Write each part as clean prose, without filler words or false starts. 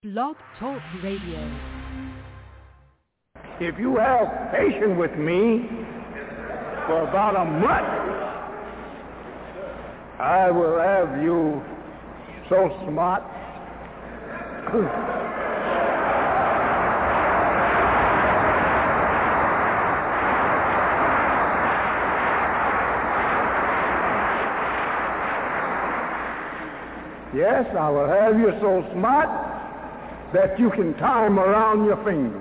Blog Talk Radio. If you have patience with me for about a month, I will have you so smart. Yes, I will have you so smart that you can tie them around your fingers.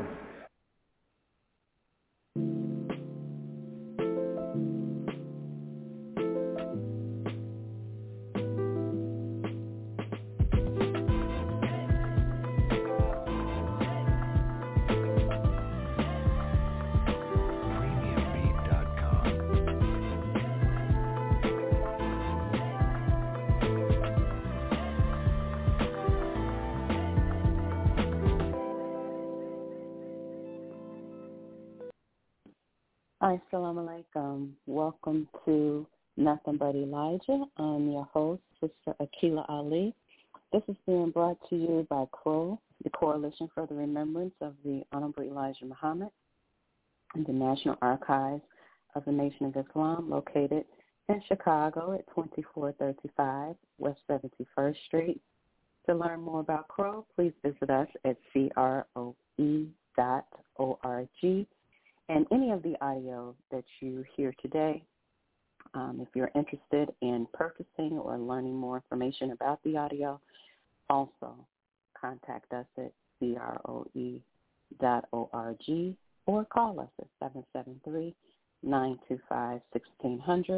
Assalamu alaikum. Welcome to Nothing But Elijah. I'm your host, Sister Akila Ali. This is being brought to you by CROW, the Coalition for the Remembrance of the Honorable Elijah Muhammad, and the National Archives of the Nation of Islam, located in Chicago at 2435 West 71st Street. To learn more about CROW, please visit us at croe.org. And any of the audio that you hear today, if you're interested in purchasing or learning more information about the audio, also contact us at croe.org or call us at 773-925-1600.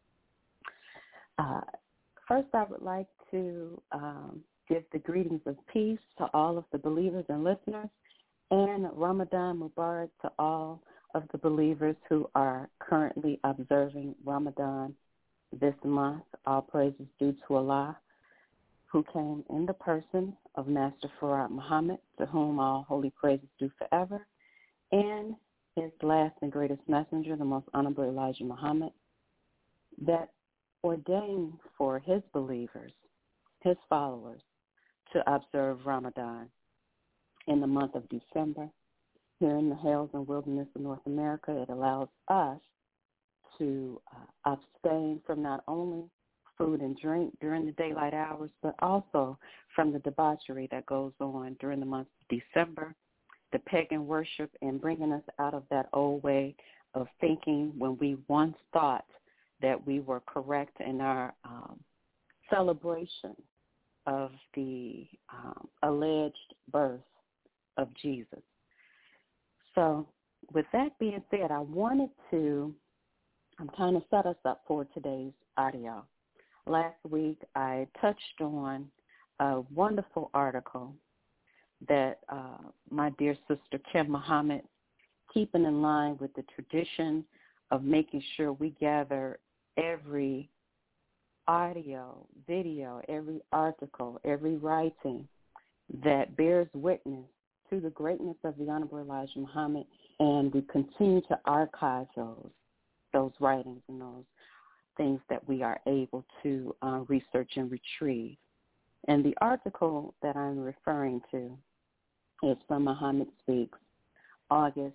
First, I would like to give the greetings of peace to all of the believers and listeners, and Ramadan Mubarak to all of the believers who are currently observing Ramadan this month. All praises due to Allah, who came in the person of Master Farad Muhammad, to whom all holy praises due forever, and his last and greatest messenger, the most honorable Elijah Muhammad, that ordained for his believers, his followers, to observe Ramadan in the month of December. Here in the hills and wilderness of North America, it allows us to abstain from not only food and drink during the daylight hours, but also from the debauchery that goes on during the month of December, the pagan worship, and bringing us out of that old way of thinking when we once thought that we were correct in our celebration of the alleged birth of Jesus. So with that being said, I wanted to kind of set us up for today's audio. Last week, I touched on a wonderful article that my dear sister Kim Muhammad, keeping in line with the tradition of making sure we gather every audio, video, every article, every writing that bears witness to the greatness of the Honorable Elijah Muhammad, and we continue to archive those writings and those things that we are able to research and retrieve. And the article that I'm referring to is from Muhammad Speaks, August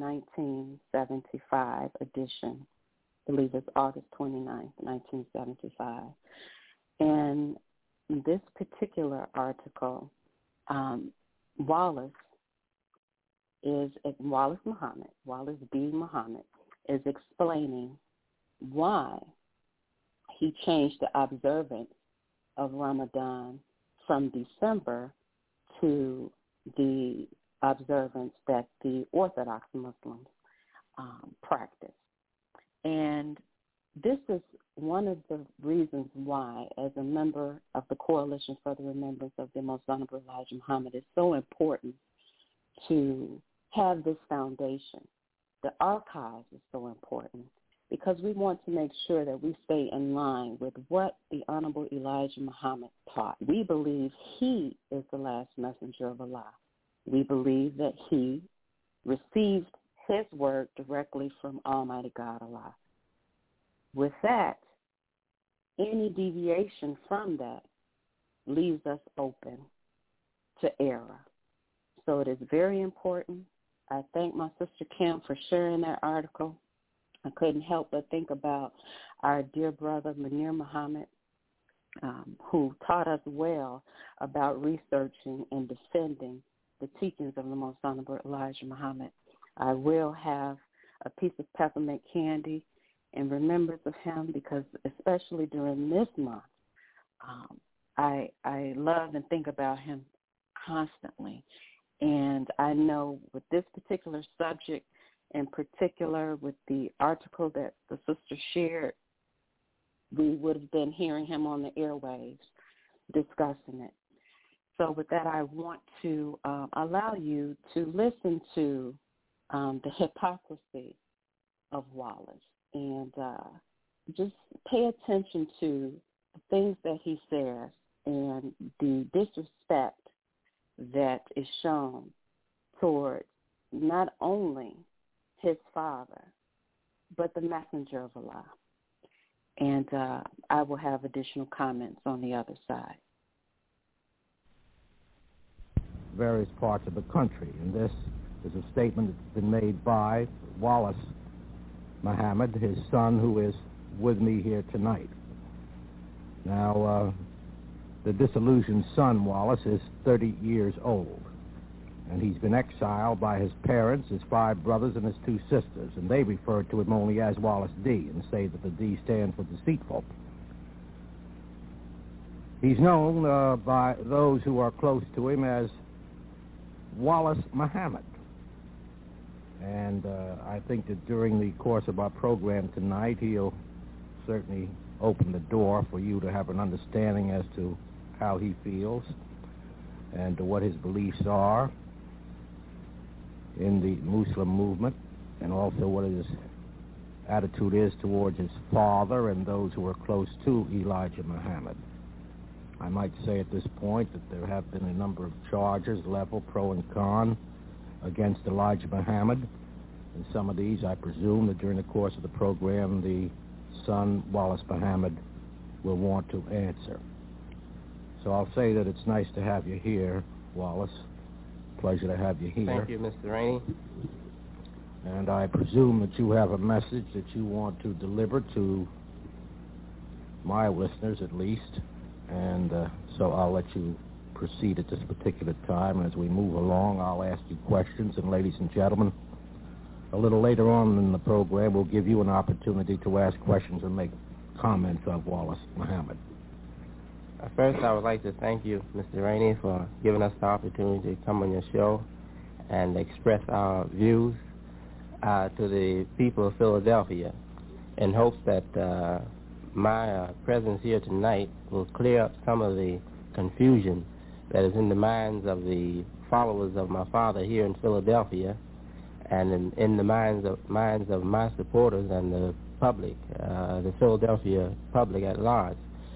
1975 edition. I believe it's August 29th, 1975. And this particular article, Wallace B. Muhammad, is explaining why he changed the observance of Ramadan from December to the observance that the Orthodox Muslims practice. And this is one of the reasons why, as a member of the Coalition for the Remembrance of the Most Honorable Elijah Muhammad, it's so important to have this foundation. The archives is so important because we want to make sure that we stay in line with what the Honorable Elijah Muhammad taught. We believe he is the last messenger of Allah. We believe that he received his word directly from Almighty God Allah. With that, any deviation from that leaves us open to error. So it is very important. I thank my sister Kim for sharing that article. I couldn't help but think about our dear brother Munir Muhammad, who taught us well about researching and defending the teachings of the Most Honorable Elijah Muhammad. I will have a piece of peppermint candy in remembrance of him because especially during this month, I love and think about him constantly. And I know with this particular subject, in particular with the article that the sister shared, we would have been hearing him on the airwaves discussing it. So with that, I want to allow you to listen to the hypocrisy of Wallace and just pay attention to the things that he says and the disrespect that is shown towards not only his father, but the messenger of Allah. And I will have additional comments on the other side. Various parts of the country, and this is a statement that's been made by Wallace Muhammad, his son, who is with me here tonight. Now, the disillusioned son, Wallace, is 30 years old, and he's been exiled by his parents, his 5 brothers, and his 2 sisters, and they refer to him only as Wallace D and say that the D stands for deceitful. He's known by those who are close to him as Wallace Muhammad. And I think that during the course of our program tonight, he'll certainly open the door for you to have an understanding as to how he feels and what his beliefs are in the Muslim movement, and also what his attitude is towards his father and those who are close to Elijah Muhammad. I might say at this point that there have been a number of charges leveled, pro and con, against Elijah Muhammad. And some of these, I presume, that during the course of the program, the son, Wallace Muhammad, will want to answer. So I'll say that it's nice to have you here, Wallace. Pleasure to have you here. Thank you, Mr. Rainey. And I presume that you have a message that you want to deliver to my listeners, at least. And so I'll let you proceed at this particular time. As we move along, I'll ask you questions. And ladies and gentlemen, a little later on in the program, we'll give you an opportunity to ask questions and make comments of Wallace Muhammad. First, I would like to thank you, Mr. Rainey, for giving us the opportunity to come on your show and express our views to the people of Philadelphia in hopes that my presence here tonight will clear up some of the confusion that is in the minds of the followers of my father here in Philadelphia and in the minds of my supporters and the public, the Philadelphia public at large.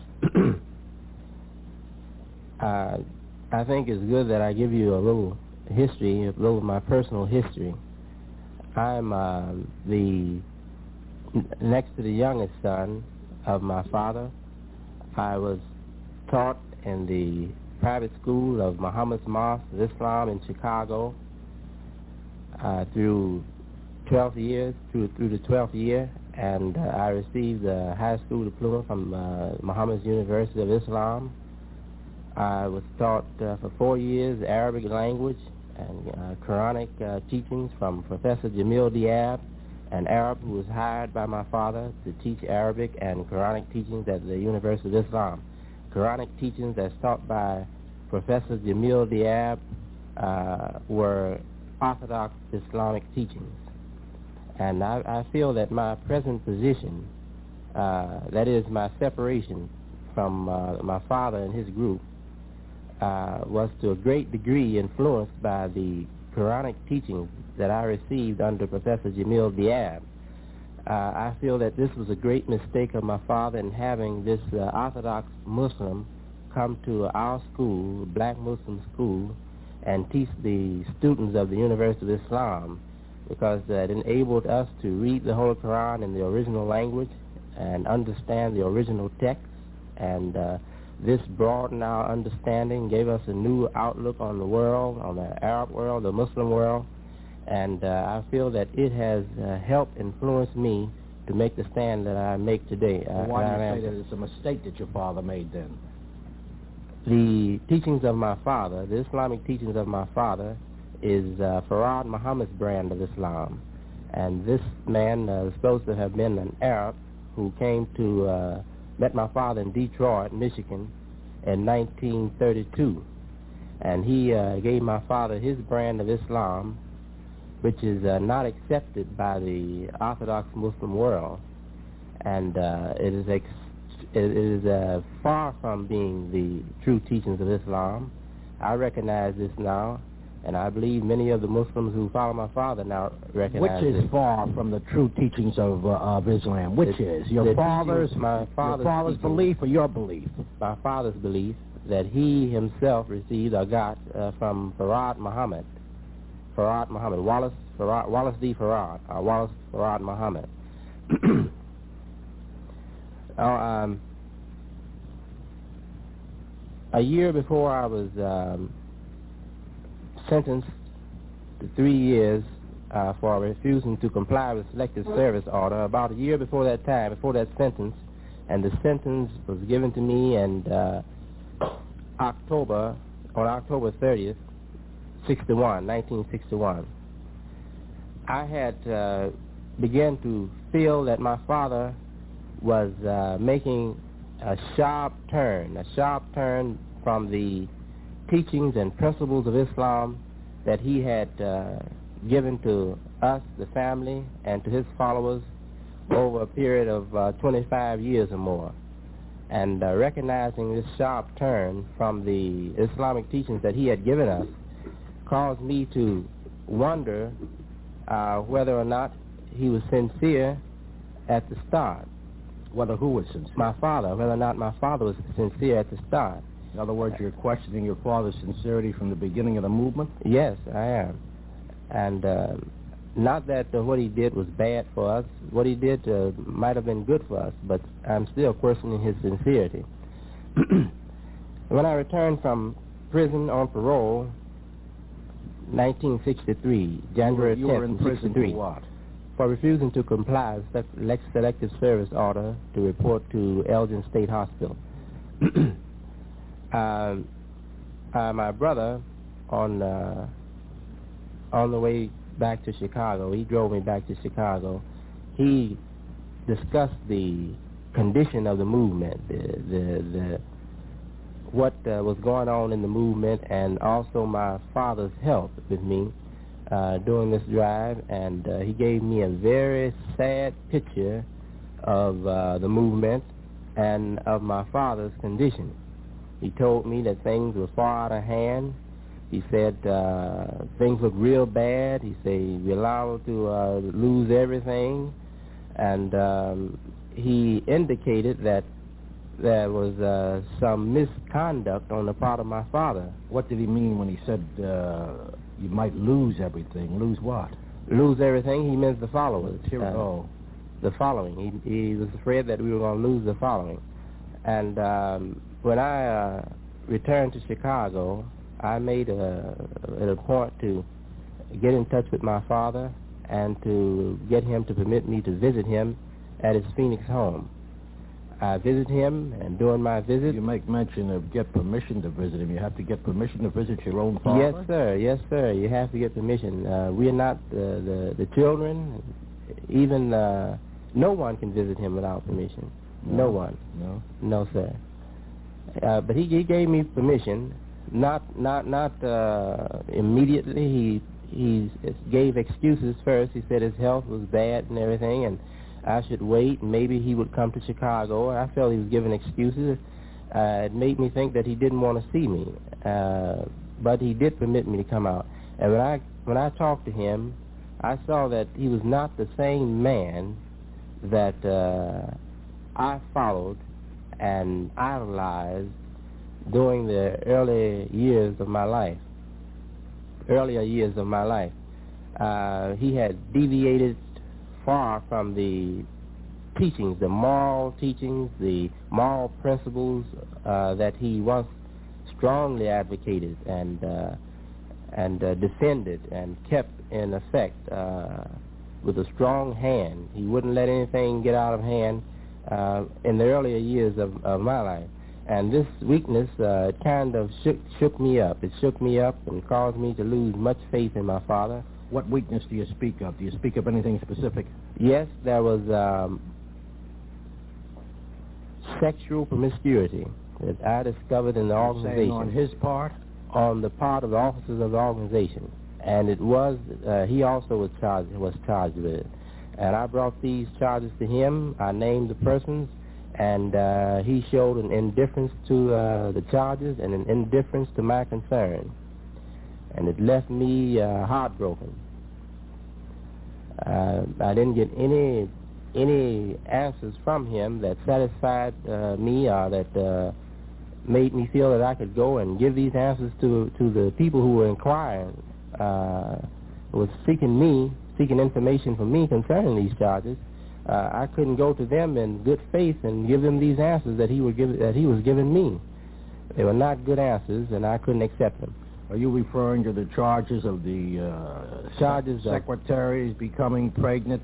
I think it's good that I give you a little history, a little of my personal history. I'm the next to the youngest son of my father. I was taught in the private school of Muhammad's Mosque of Islam in Chicago through 12 years, through the 12th year, and I received a high school diploma from Muhammad's University of Islam. I was taught for 4 years Arabic language and Quranic teachings from Professor Jamil Diab, an Arab who was hired by my father to teach Arabic and Quranic teachings at the University of Islam. Quranic teachings as taught by Professor Jamil Diab were Orthodox Islamic teachings. And I feel that my present position, that is my separation from my father and his group, was to a great degree influenced by the Quranic teachings that I received under Professor Jamil Diab. I feel that this was a great mistake of my father in having this Orthodox Muslim come to our school, black Muslim school, and teach the students of the University of Islam, because it enabled us to read the Holy Quran in the original language and understand the original text and This broadened our understanding, gave us a new outlook on the world, on the Arab world, the Muslim world, and I feel that it has helped influence me to make the stand that I make today. Why do you say that it's a mistake that your father made then? The teachings of my father, the Islamic teachings of my father, is Farad Muhammad's brand of Islam. And this man is supposed to have been an Arab who came to, met my father in Detroit, Michigan, in 1932. And he gave my father his brand of Islam, which is not accepted by the Orthodox Muslim world. And it is far from being the true teachings of Islam. I recognize this now, and I believe many of the Muslims who follow my father now recognize this. Which is it. far from the true teachings of Islam? Which is? Your father's belief or your belief? My father's belief that he himself received or got from Farad Muhammad. Farad Muhammad, Wallace D. Farad, Wallace Farad Muhammad. A year before I was sentenced to 3 years for refusing to comply with selective service order, about a year before that time, before that sentence, and the sentence was given to me and on October 30th, 1961. I had begun to feel that my father was making a sharp turn from the teachings and principles of Islam that he had given to us, the family, and to his followers over a period of 25 years or more. And recognizing this sharp turn from the Islamic teachings that he had given us caused me to wonder whether or not he was sincere at the start. Whether who was sincere? My father, whether or not my father was sincere at the start. In other words, you're questioning your father's sincerity from the beginning of the movement? Yes, I am. And not that what he did was bad for us. What he did might have been good for us, but I'm still questioning his sincerity. When I returned from prison on parole, 1963, January 10th, you were in prison for what? For refusing to comply with selective service order to report to Elgin State Hospital. My brother, on the way back to Chicago, he drove me back to Chicago. He discussed the condition of the movement, what was going on in the movement, and also my father's health with me during this drive, and he gave me a very sad picture of the movement and of my father's condition. He told me that things were far out of hand. He said things looked real bad. He said we're liable to lose everything, and he indicated that there was some misconduct on the part of my father. What did he mean when he said you might lose everything? Lose what? Lose everything, he meant the followers. The following. He was afraid that we were going to lose the following. And when I returned to Chicago, I made it a point to get in touch with my father and to get him to permit me to visit him at his Phoenix home. I visited him, and during my visit... You make mention of get permission to visit him. You have to get permission to visit your own father? Yes, sir. You have to get permission. We're not the children. Even no one can visit him without permission. No one. No, sir. But he gave me permission. Not immediately. He gave excuses first. He said his health was bad and everything, and I should wait, and maybe he would come to Chicago. I felt he was giving excuses. It made me think that he didn't want to see me, but he did permit me to come out. And when I talked to him, I saw that he was not the same man that I followed and idolized during the earlier years of my life. He had deviated far from the teachings, the moral teachings, the moral principles that he once strongly advocated and defended and kept in effect with a strong hand. He wouldn't let anything get out of hand in the earlier years of my life. And this weakness, it kind of shook me up. It shook me up and caused me to lose much faith in my father. What weakness do you speak of? Do you speak of anything specific? Yes, there was sexual promiscuity that I discovered in the organization. On his part? On the part of the officers of the organization. And it was, he also was charged with it. And I brought these charges to him. I named the persons, and he showed an indifference to the charges and an indifference to my concern. And it left me heartbroken. I didn't get any answers from him that satisfied me or that made me feel that I could go and give these answers to the people who were inquiring, was seeking information from me concerning these charges. I couldn't go to them in good faith and give them these answers that he was giving me. They were not good answers, and I couldn't accept them. Are you referring to the charges of the secretaries becoming pregnant?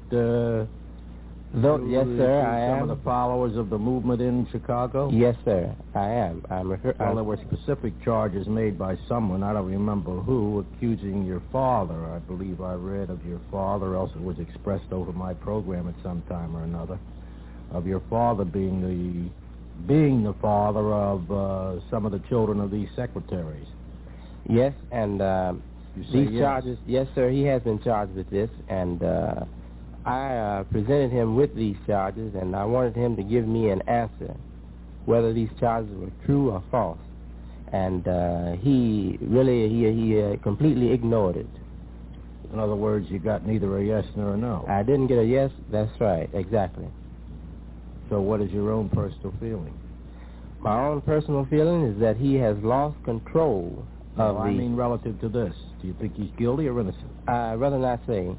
Yes, sir, I am. Some of the followers of the movement in Chicago? Yes, sir, I am. Well, there were specific charges made by someone, I don't remember who, accusing your father. I believe I read of your father, else it was expressed over my program at some time or another, of your father being the father of some of the children of these secretaries. Yes, and these charges, yes, sir, he has been charged with this, and I presented him with these charges, and I wanted him to give me an answer, whether these charges were true or false. And he completely ignored it. In other words, you got neither a yes nor a no. I didn't get a yes, that's right, exactly. So what is your own personal feeling? My own personal feeling is that he has lost control of I mean relative to this. Do you think he's guilty or innocent? I'd rather not say.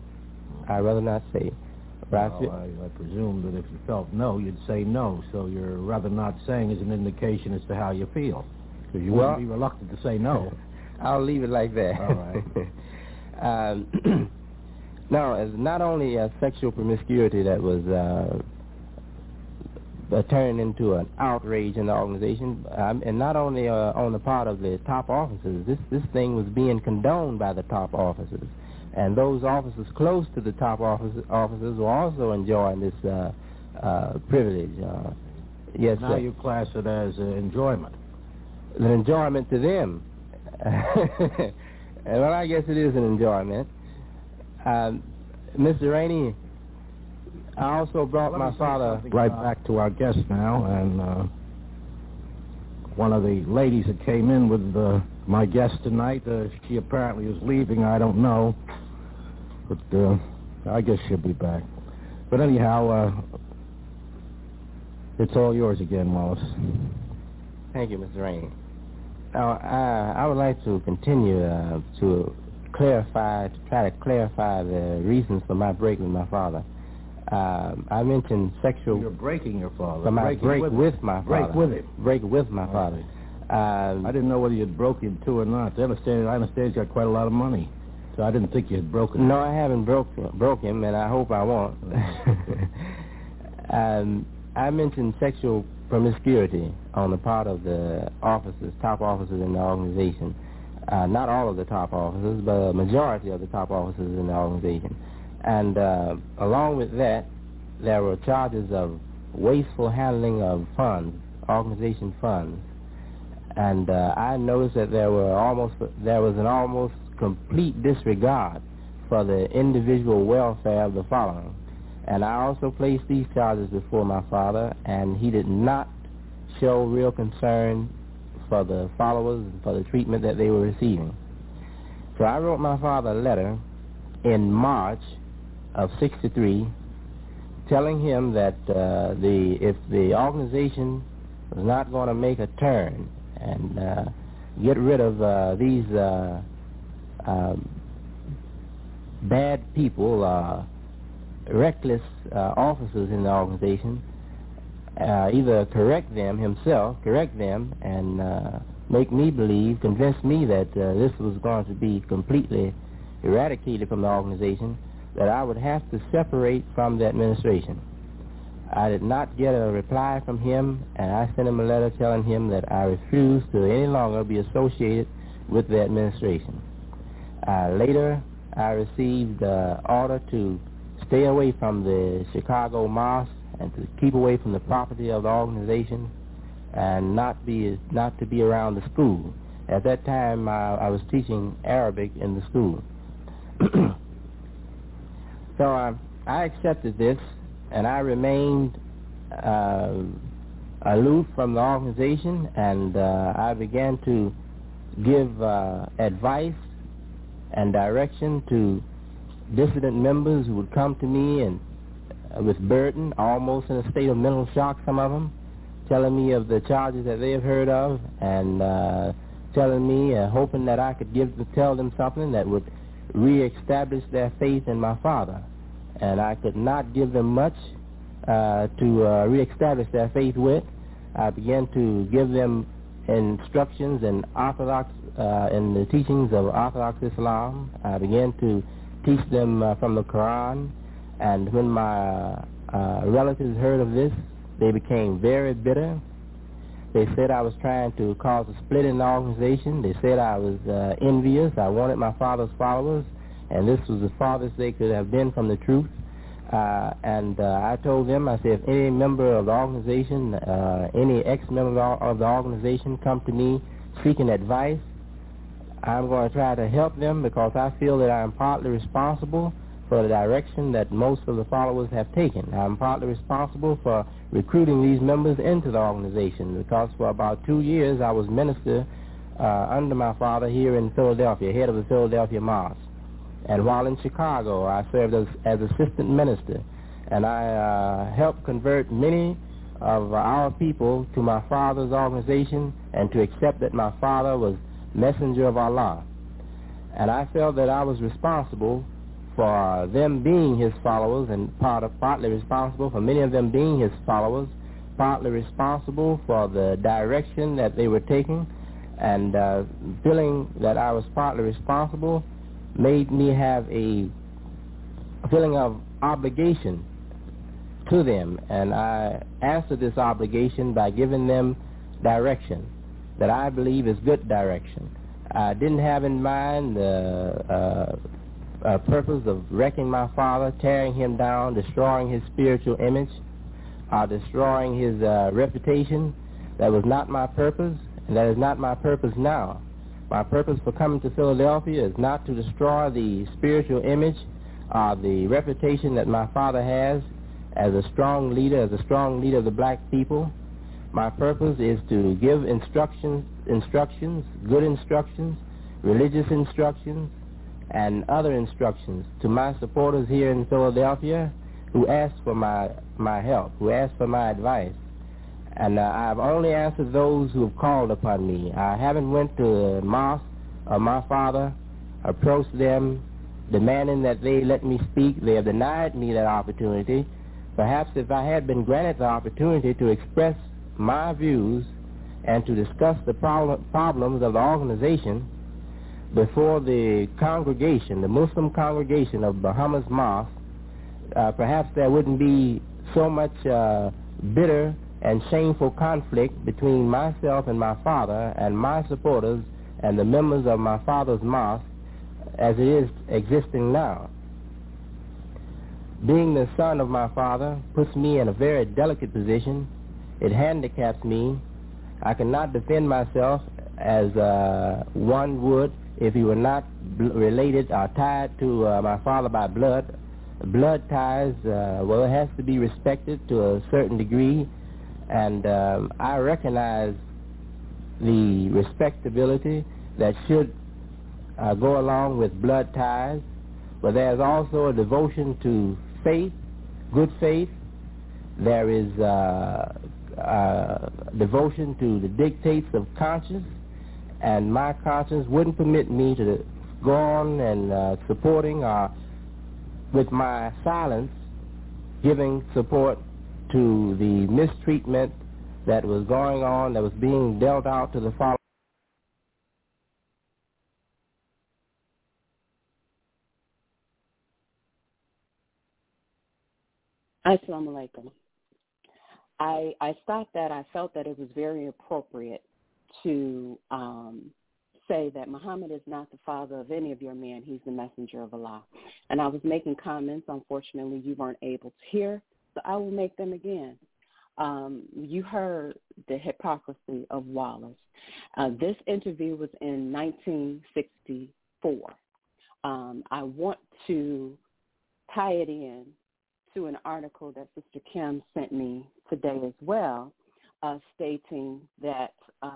Well, I presume that if you felt no, you'd say no. So your rather not saying is an indication as to how you feel. Because you wouldn't be reluctant to say no. I'll leave it like that. All right. No, it's not only sexual promiscuity that was turned into an outrage in the organization, and not only on the part of the top officers. This thing was being condoned by the top officers. And those officers close to the top officers were also enjoying this privilege. Yes, now you class it as enjoyment. An enjoyment to them. Well, I guess it is an enjoyment. Mr. Rainey, I also brought my father... Right back to our guest now, and one of the ladies that came in with my guest tonight, she apparently is leaving, I don't know. But I guess she'll be back. But anyhow, it's all yours again, Wallace. Thank you, Mr. Rainey. Now, I would like to continue to try to clarify the reasons for my break with my father. I mentioned sexual... You're breaking your father. For my break with my father. Break with him. Break with my father. I didn't know whether you had broke him too or not. I understand he's got quite a lot of money. So I didn't think you had broken him. No, I haven't broke him, and I hope I won't. I mentioned sexual promiscuity on the part of the officers, top officers in the organization. Not all of the top officers, but a majority of the top officers in the organization. And along with that, there were charges of wasteful handling of funds, organization funds. And I noticed that there was an almost complete disregard for the individual welfare of the following. And I also placed these charges before my father, and he did not show real concern for the followers and for the treatment that they were receiving. So I wrote my father a letter in March of '63 telling him that if the organization was not going to make a turn and get rid of these bad people reckless officers in the organization either correct them, and make me believe, convince me that this was going to be completely eradicated from the organization, that I would have to separate from the administration. I did not get a reply from him, and I sent him a letter telling him that I refused to any longer be associated with the administration. Later, I received an order to stay away from the Chicago Mosque and to keep away from the property of the organization and not to be around the school. At that time, I was teaching Arabic in the school. So I accepted this, and I remained aloof from the organization, and I began to give advice and direction to dissident members who would come to me and with burden, almost in a state of mental shock, some of them, telling me of the charges that they have heard of, and telling me, hoping that I could tell them something that would reestablish their faith in my father. And I could not give them much to reestablish their faith with. I began to give them instructions in in the teachings of Orthodox Islam. I began to teach them from the Quran. And when my relatives heard of this, they became very bitter. They said I was trying to cause a split in the organization. They said I was envious. I wanted my father's followers, and this was the farthest they could have been from the truth. I told them, I said, if any member of the organization, any ex-member of the organization come to me seeking advice, I'm going to try to help them, because I feel that I'm partly responsible for the direction that most of the followers have taken. I'm partly responsible for recruiting these members into the organization, because for about 2 years I was minister under my father here in Philadelphia, head of the Philadelphia Mosque. And while in Chicago, I served as assistant minister, and I helped convert many of our people to my father's organization and to accept that my father was messenger of Allah. And I felt that I was responsible for them being his followers, and partly responsible for many of them being his followers, partly responsible for the direction that they were taking, and feeling that I was partly responsible made me have a feeling of obligation to them, and I answered this obligation by giving them direction that I believe is good direction. I didn't have in mind the purpose of wrecking my father, tearing him down, destroying his spiritual image, destroying his reputation. That was not my purpose, and that is not my purpose now. My purpose for coming to Philadelphia is not to destroy the spiritual image or the reputation that my father has as a strong leader of the black people. My purpose is to give instructions, good instructions, religious instructions, and other instructions to my supporters here in Philadelphia who asked for my help, who asked for my advice. And I've only answered those who have called upon me. I haven't went to the mosque of my father, approached them, demanding that they let me speak. They have denied me that opportunity. Perhaps if I had been granted the opportunity to express my views and to discuss the problems of the organization before the congregation, the Muslim congregation of Bahamas Mosque, perhaps there wouldn't be so much bitter and shameful conflict between myself and my father and my supporters and the members of my father's mosque as it is existing now. Being the son of my father puts me in a very delicate position. It handicaps me. I cannot defend myself as one would if he were not related or tied to my father by blood. Blood ties, it has to be respected to a certain degree, and I recognize the respectability that should go along with blood ties, but there's also a devotion to faith, good faith. There is devotion to the dictates of conscience, and my conscience wouldn't permit me to go on and supporting with my silence giving support to the mistreatment that was going on, that was being dealt out to the followers. Assalamu alaikum. I stopped that. I felt that it was very appropriate to say that Muhammad is not the father of any of your men. He's the messenger of Allah. And I was making comments. Unfortunately, you weren't able to hear, so I will make them again. You heard the hypocrisy of Wallace. This interview was in 1964. I want to tie it in to an article that Sister Kim sent me today as well, stating that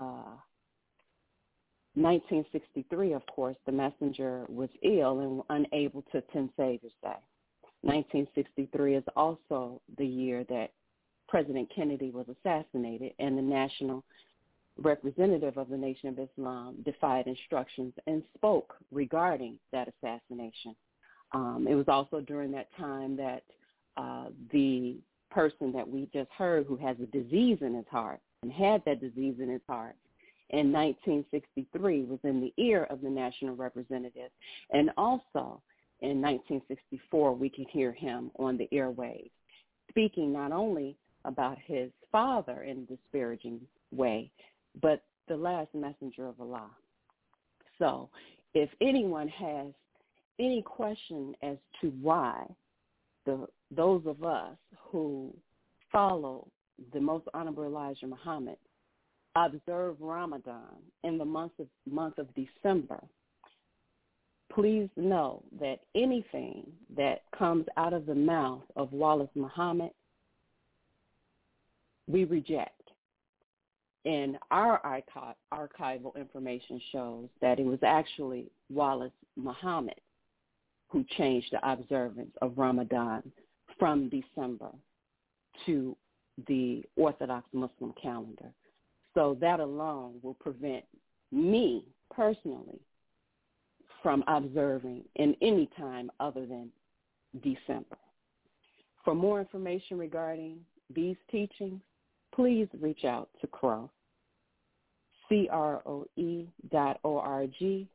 1963, of course, the messenger was ill and unable to attend Savior's Day. 1963 is also the year that President Kennedy was assassinated, and the national representative of the Nation of Islam defied instructions and spoke regarding that assassination. It was also during that time that the person that we just heard, who has a disease in his heart and had that disease in his heart in 1963, was in the ear of the national representative. And also in 1964, we can hear him on the airwaves speaking not only about his father in a disparaging way, but the last messenger of Allah. So if anyone has any question as to why those of us who follow the Most Honorable Elijah Muhammad observe Ramadan in the month of December, please know that anything that comes out of the mouth of Wallace Muhammad, we reject. And our archival information shows that it was actually Wallace Muhammad who changed the observance of Ramadan from December to the Orthodox Muslim calendar. So that alone will prevent me personally from observing in any time other than December. For more information regarding these teachings, please reach out to CROE, CROE.org,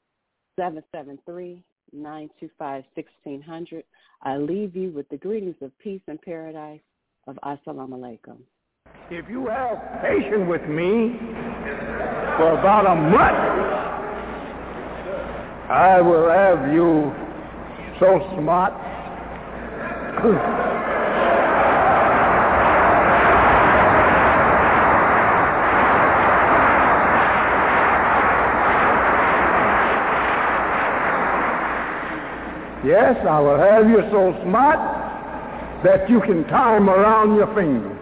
773-925-1600. I leave you with the greetings of peace and paradise of Assalamu alaikum. If you have patience with me for about a month, I will have you so smart. Yes, I will have you so smart that you can tie them around your fingers.